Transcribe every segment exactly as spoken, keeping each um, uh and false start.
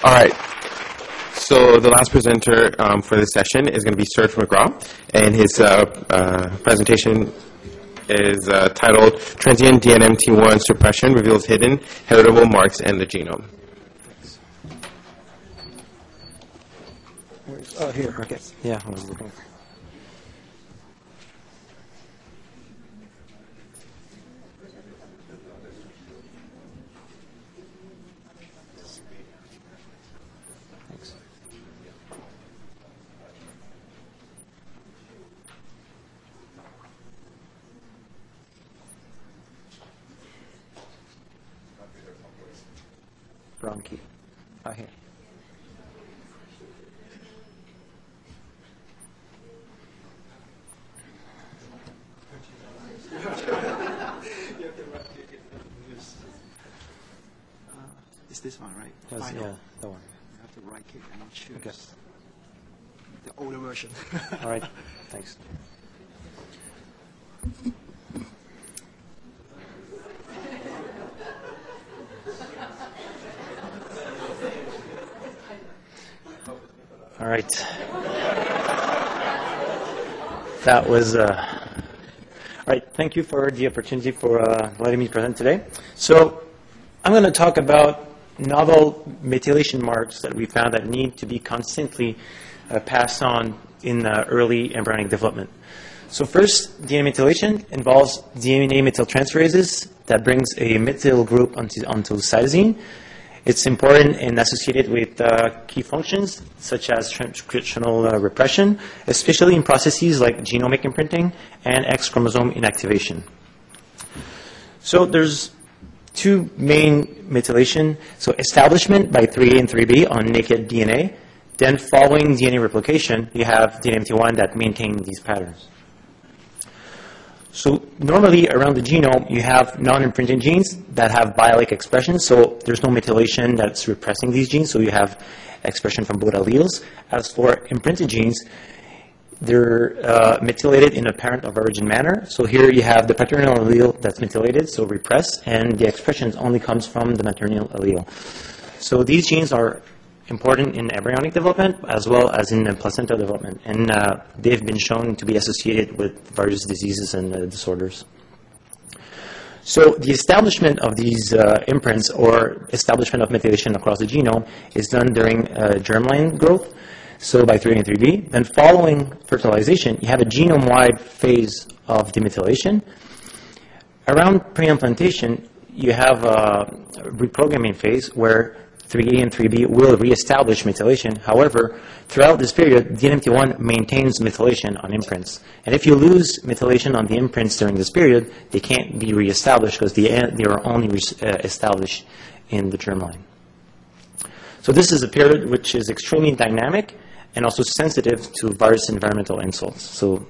All right. So the last presenter um, for this session is going to be Serge McGraw, and his uh, uh, presentation is uh, titled Transient D N M T one Suppression Reveals Hidden Heritable Marks in the Genome. Oh, here, okay. Yeah, I was looking. Thanks. Wrong key. Oh, here. It's this one, right? That's, Final. yeah, that one. You have to right click and choose Okay. the older version. All right, thanks. All right. That was, uh, all right, thank you for the opportunity for uh, letting me present today. So I'm going to talk about novel methylation marks that we found that need to be constantly uh, passed on in uh, early embryonic development. So first, D N A methylation involves D N A methyltransferases that brings a methyl group onto, onto cytosine. It's important and associated with uh, key functions such as transcriptional uh, repression, especially in processes like genomic imprinting and X chromosome inactivation. So there's two main methylation. So establishment by three A and three B on naked D N A. Then following D N A replication, you have D N M T one that maintain these patterns. So normally around the genome, you have non-imprinted genes that have biallelic expression. So there's no methylation that's repressing these genes. So you have expression from both alleles. As for imprinted genes, they're uh, methylated in a parent of origin manner. So here you have the paternal allele that's methylated, so repressed, and the expression only comes from the maternal allele. So these genes are important in embryonic development as well as in the placenta development, and uh, they've been shown to be associated with various diseases and uh, disorders. So the establishment of these uh, imprints or establishment of methylation across the genome is done during uh, germline growth, so by three A and three B. Then following fertilization, you have a genome-wide phase of demethylation. Around preimplantation, you have a reprogramming phase where three A and three B will reestablish methylation. However, throughout this period, D N M T one maintains methylation on imprints. And if you lose methylation on the imprints during this period, they can't be reestablished because they, they are only re uh, established in the germline. So this is a period which is extremely dynamic and also sensitive to various environmental insults. So,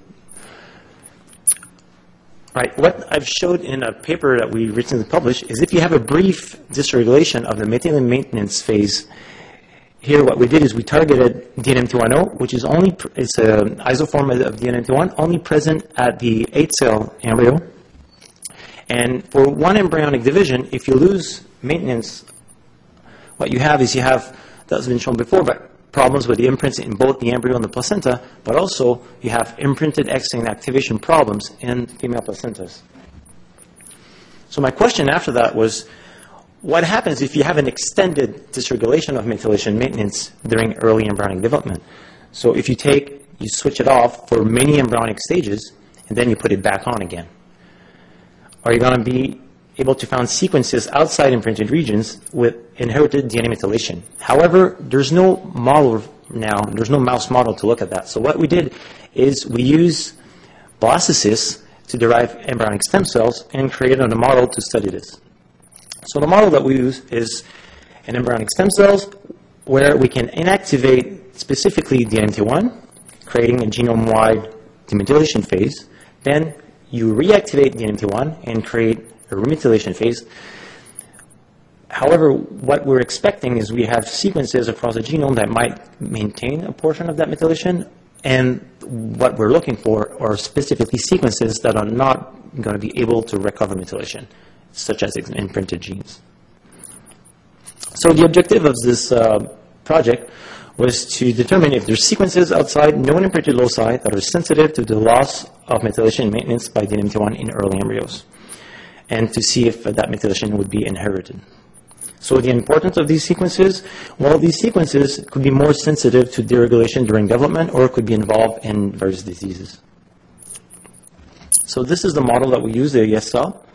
right, what I've showed in a paper that we recently published is if you have a brief dysregulation of the methylation maintenance phase, here what we did is we targeted D N M T one O, which is only, it's an isoform of D N M T one, only present at the eight cell embryo. And for one embryonic division, if you lose maintenance, what you have is you have, that's been shown before, but problems with the imprints in both the embryo and the placenta, but also you have imprinted X inactivation problems in female placentas. So my question after that was, what happens if you have an extended dysregulation of methylation maintenance during early embryonic development? So if you take, you switch it off for many embryonic stages, and then you put it back on again. Are you going to be able to find sequences outside imprinted regions with inherited D N A methylation? However, there's no model now, there's no mouse model to look at that. So what we did is we use blastocysts to derive embryonic stem cells and created a model to study this. So the model that we use is an embryonic stem cells where we can inactivate specifically D N M T one, creating a genome-wide demethylation phase. Then you reactivate D N M T one and create a remethylation phase. However, what we're expecting is we have sequences across the genome that might maintain a portion of that methylation, and what we're looking for are specifically sequences that are not going to be able to recover methylation, such as imprinted genes. So the objective of this uh, project was to determine if there's sequences outside known imprinted loci that are sensitive to the loss of methylation maintenance by D N M T one in early embryos, and to see if uh, that methylation would be inherited. So the importance of these sequences, well, these sequences could be more sensitive to deregulation during development or could be involved in various diseases. So this is the model that we use, the E S cell.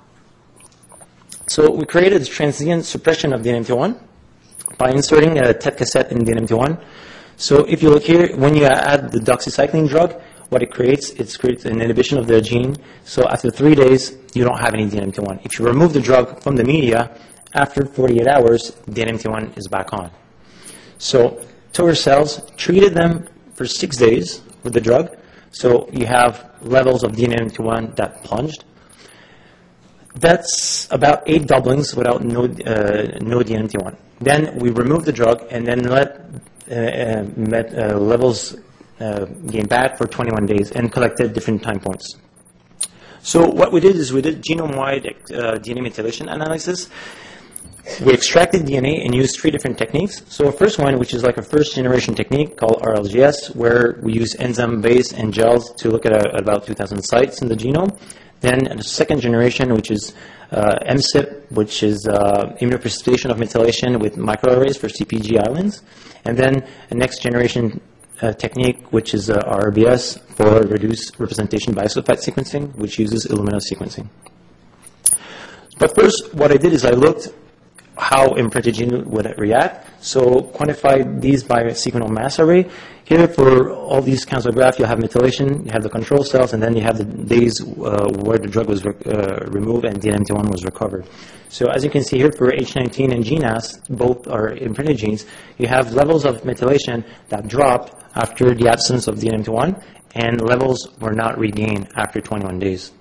So we created transient suppression of D N M T one by inserting a T E T cassette in D N M T one. So if you look here, when you add the doxycycline drug, what it creates, it creates an inhibition of the gene. So after three days, you don't have any D N M T one. If you remove the drug from the media, after forty-eight hours, D N M T one is back on. So took our cells, treated them for six days with the drug. So you have levels of D N M T one that plunged. That's about eight doublings without no, uh, no D N M T one. Then we removed the drug and then let uh, uh, met, uh, levels uh, gain back for twenty-one days and collected different time points. So what we did is we did genome-wide uh, D N A methylation analysis. We extracted D N A and used three different techniques. So the first one, which is like a first-generation technique called R L G S, where we use enzyme base and gels to look at, a, at about two thousand sites in the genome. Then the second generation, which is uh, M S I P, which is uh, immunoprecipitation of methylation with microarrays for C P G islands. And then a next generation uh, technique, which is uh, R B S for reduced representation bisulfite sequencing, which uses Illumina sequencing. But first, what I did is I looked how imprinted gene would react. So quantified these by sequential mass array. Here for all these kinds of graphs, you have methylation, you have the control cells, and then you have the days uh, where the drug was uh, removed and D N M T one was recovered. So as you can see here for H nineteen and G N A S, both are imprinted genes, you have levels of methylation that dropped after the absence of D N M T one, and levels were not regained after twenty-one days.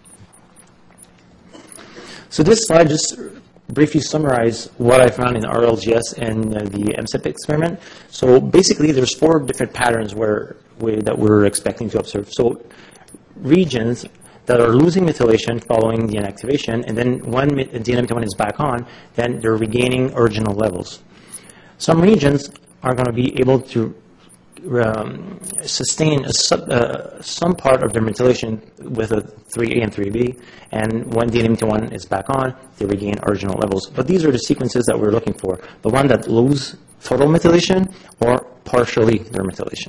So this slide just briefly summarize what I found in R L G S and uh, the M S I P experiment. So basically, there's four different patterns where we, that we're expecting to observe. So regions that are losing methylation following the inactivation, and then when D N M T one is back on, then they're regaining original levels. Some regions are going to be able to um, sustain a sub, uh, some part of their methylation with a three A and three B, and when D N M T one is back on, they regain original levels. But these are the sequences that we're looking for, the one that lose total methylation or partially their methylation.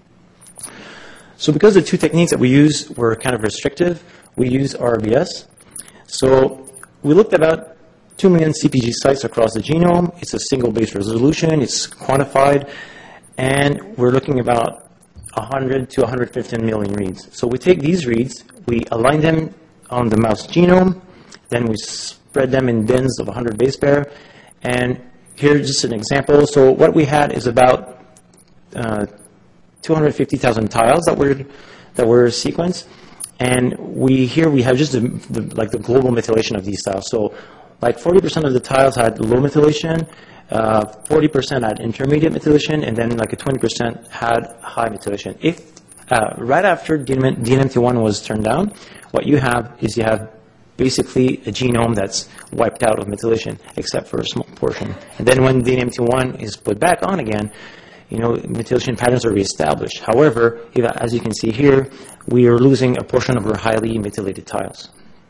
So because the two techniques that we use were kind of restrictive, we use R B S. So we looked at about two million C P G sites across the genome. It's a single base resolution. It's quantified. And we're looking about one hundred to one hundred fifteen million reads. So we take these reads, we align them on the mouse genome, then we spread them in bins of one hundred base pair. And here's just an example. So what we had is about uh, two hundred fifty thousand tiles that were that were sequenced, and we here we have just the, the, like the global methylation of these tiles. So like forty percent of the tiles had low methylation, uh, forty percent had intermediate methylation, and then like a twenty percent had high methylation. If uh, right after D N M T one was turned down, what you have is you have basically a genome that's wiped out of methylation, except for a small portion. And then when D N M T one is put back on again, you know, methylation patterns are reestablished. However, if, as you can see here, we are losing a portion of our highly methylated tiles.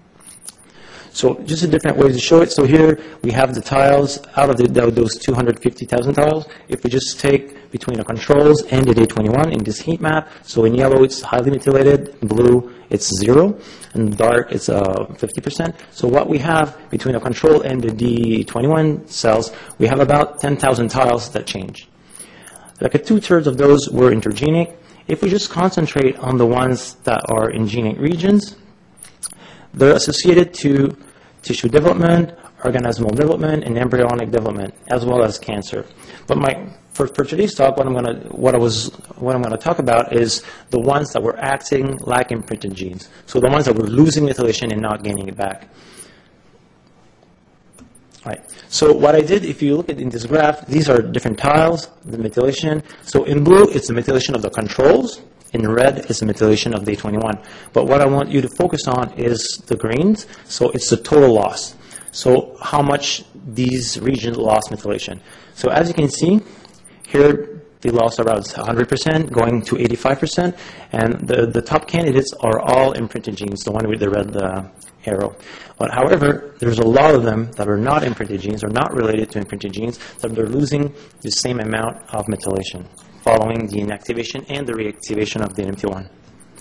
So just a different way to show it. So here we have the tiles out of the, those two hundred fifty thousand tiles. If we just take between the controls and the day twenty-one in this heat map, so in yellow it's highly methylated, in blue it's zero, and dark it's uh, fifty percent. So what we have between the control and the D twenty-one cells, we have about ten thousand tiles that change. Like a two-thirds of those were intergenic. If we just concentrate on the ones that are in genic regions, they're associated to tissue development, organismal development, and embryonic development, as well as cancer. But my, for, for today's talk, what I'm going to what I was what I'm going to talk about is the ones that were acting like imprinted genes. So the ones that were losing methylation and not gaining it back. Right. So what I did, if you look at in this graph, these are different tiles, the methylation. So in blue, it's the methylation of the controls. In red, it's the methylation of day twenty-one. But what I want you to focus on is the greens. So it's the total loss. So how much these regions lost methylation. So as you can see, Here, the loss around one hundred percent, going to eighty-five percent, and the, the top candidates are all imprinted genes, the one with the red uh, arrow. But however, there's a lot of them that are not imprinted genes, or not related to imprinted genes, that they're losing the same amount of methylation following the inactivation and the reactivation of D N M T one.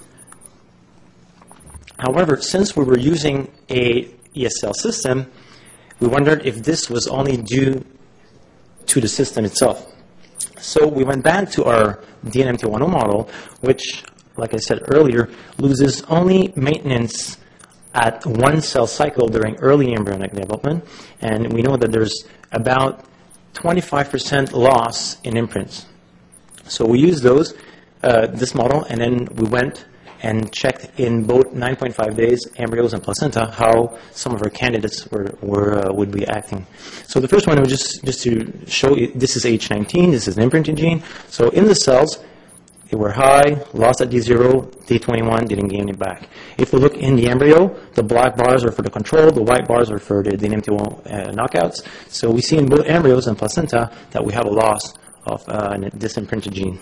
However, since we were using a E S L system, we wondered if this was only due to the system itself. So we went back to our D N M T one oh model, which, like I said earlier, loses only maintenance at one cell cycle during early embryonic development, and we know that there's about twenty-five percent loss in imprints. So we used those, uh, this model, and then we went and checked in both nine point five days embryos and placenta how some of our candidates were, were uh, would be acting. So the first one was just just to show you, this is H nineteen, this is an imprinted gene. So in the cells, they were high, lost at D zero, day twenty-one, didn't gain it back. If we look in the embryo, the black bars are for the control, the white bars are for the D N M T one uh, knockouts. So we see in both embryos and placenta that we have a loss of uh, this imprinted gene.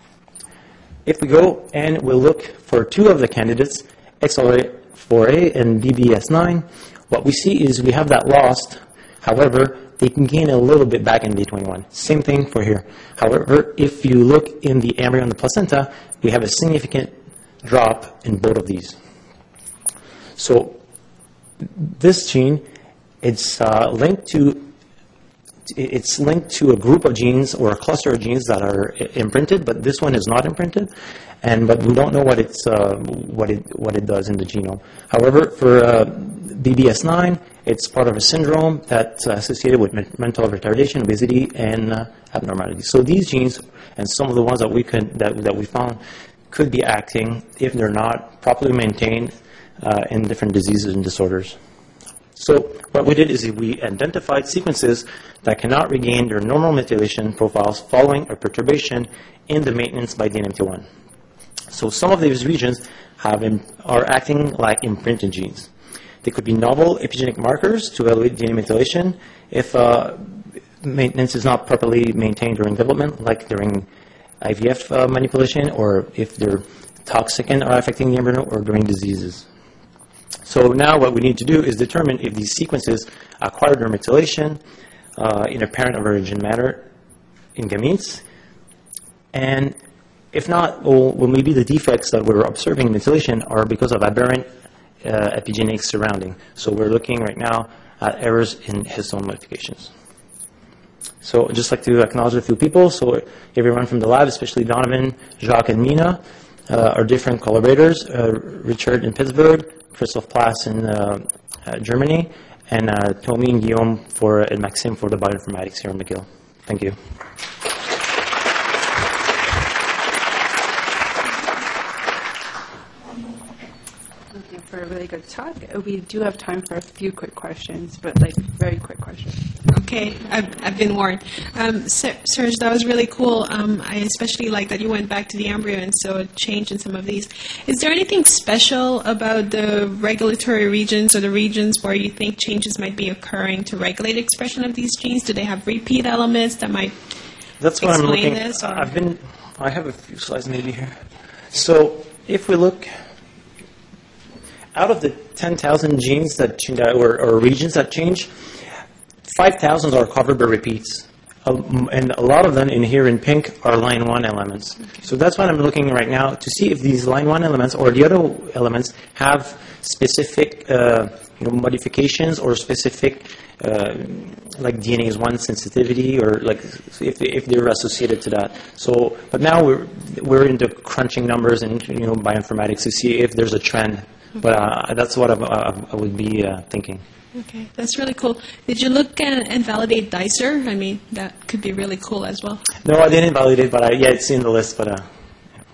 If we go and we look for two of the candidates, X L A four A and B B S nine, what we see is we have that lost. However, they can gain a little bit back in day twenty-one. Same thing for here. However, if you look in the embryo and the placenta, we have a significant drop in both of these. So this gene, it's uh, linked to It's linked to a group of genes or a cluster of genes that are imprinted, but this one is not imprinted, and but we don't know what it's uh, what it what it does in the genome. However, for uh, B B S nine, it's part of a syndrome that's associated with mental retardation, obesity, and uh, abnormalities. So these genes and some of the ones that we could that that we found could be acting if they're not properly maintained uh, in different diseases and disorders. So what we did is we identified sequences that cannot regain their normal methylation profiles following a perturbation in the maintenance by D N M T one. So some of these regions have in, are acting like imprinted genes. They could be novel epigenetic markers to evaluate D N A methylation if uh, maintenance is not properly maintained during development, like during I V F uh, manipulation, or if they're toxic and are affecting the embryo, or during diseases. So now what we need to do is determine if these sequences acquire their methylation uh, in a parent of origin matter in gametes, and if not, well, well, maybe the defects that we're observing in methylation are because of aberrant uh, epigenetic surrounding. So we're looking right now at errors in histone modifications. So I'd just like to acknowledge a few people. So everyone from the lab, especially Donovan, Jacques, and Mina, uh, are different collaborators. Uh, Richard in Pittsburgh, Christoph Plass in uh, uh, Germany, and uh, Tommy and Guillaume for, and Maxime for the bioinformatics here in McGill. Thank you. Thank you for a really good talk. We do have time for a few quick questions, but like very quick questions. Okay, I've, I've been warned. Um, Serge, that was really cool. Um, I especially like that you went back to the embryo and saw a change in some of these. Is there anything special about the regulatory regions or the regions where you think changes might be occurring to regulate expression of these genes? Do they have repeat elements that might That's what I'm looking. This, I've been. I have a few slides maybe here. So if we look out of the ten thousand genes that or, or regions that change, five thousand are covered by repeats, um, and a lot of them in here in pink are line one elements. Okay. So that's what I'm looking right now to see if these line one elements or the other elements have specific uh, you know, modifications or specific uh, like D N A S one sensitivity, or like if if they're associated to that. So, but now we're we're into crunching numbers and you know bioinformatics to see if there's a trend. But uh, that's what I, uh, I would be uh, thinking. Okay, that's really cool. Did you look at and validate Dicer? I mean, that could be really cool as well. No, I didn't validate, but I, yeah, it's in the list. But uh, yeah.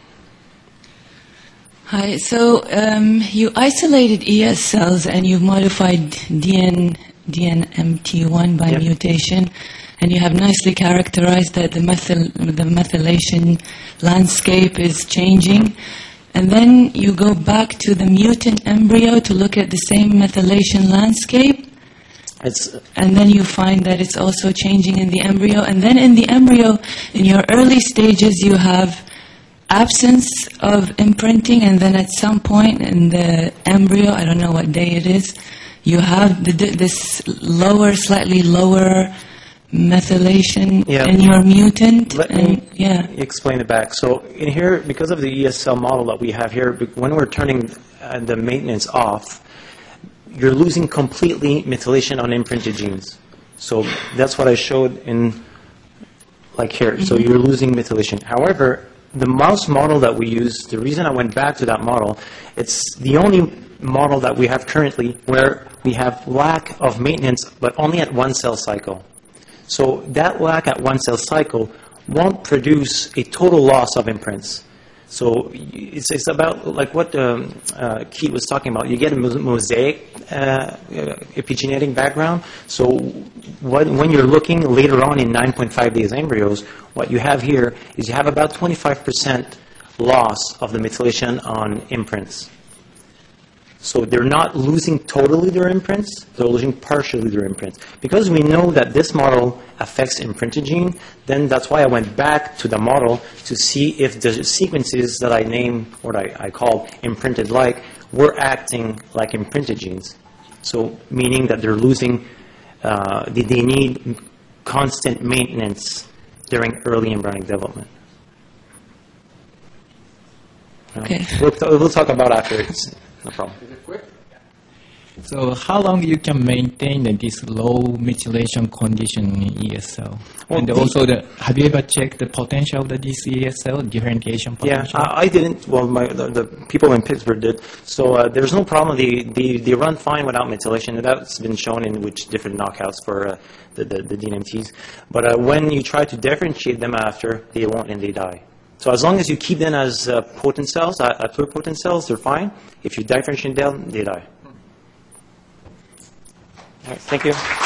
Hi. So um, you isolated E S cells and you modified D N M T one by yep. mutation, and you have nicely characterized that the methyl the methylation landscape is changing. And then you go back to the mutant embryo to look at the same methylation landscape. It's, And then you find that it's also changing in the embryo. And then in the embryo, in your early stages, you have absence of imprinting. And then at some point in the embryo, I don't know what day it is, you have the, this lower, slightly lower methylation Yeah. in your mutant. Let and, me yeah. explain it back. So in here, because of the E S L model that we have here, when we're turning uh, the maintenance off, you're losing completely methylation on imprinted genes. So that's what I showed in, like here. So you're losing methylation. However, the mouse model that we use, the reason I went back to that model, it's the only model that we have currently where we have lack of maintenance, but only at one cell cycle. So that lack at one cell cycle won't produce a total loss of imprints. So it's, it's about like what um, uh, Keith was talking about. You get a mosaic uh, epigenetic background. So what, when you're looking later on in nine point five days embryos, what you have here is you have about twenty-five percent loss of the methylation on imprints. So they're not losing totally their imprints, they're losing partially their imprints. Because we know that this model affects imprinted gene, then that's why I went back to the model to see if the sequences that I named, or I, I called imprinted like, were acting like imprinted genes. So meaning that they're losing, uh, they, they need constant maintenance during early embryonic development. Okay. We'll, we'll talk about after. It's no problem. So how long you can maintain this low methylation condition in E S L? Well, and the- also, the, have you ever checked the potential of the this E S L, differentiation Yeah, potential? I, I didn't. Well, my, the, the people in Pittsburgh did. So uh, there's no problem. They, they they run fine without methylation. And that's been shown in which different knockouts for uh, the, the the D N M Ts. But uh, when you try to differentiate them after, they won't and they die. So as long as you keep them as uh, potent cells, uh, pluripotent cells, they're fine. If you differentiate them, they die. All right, thank you.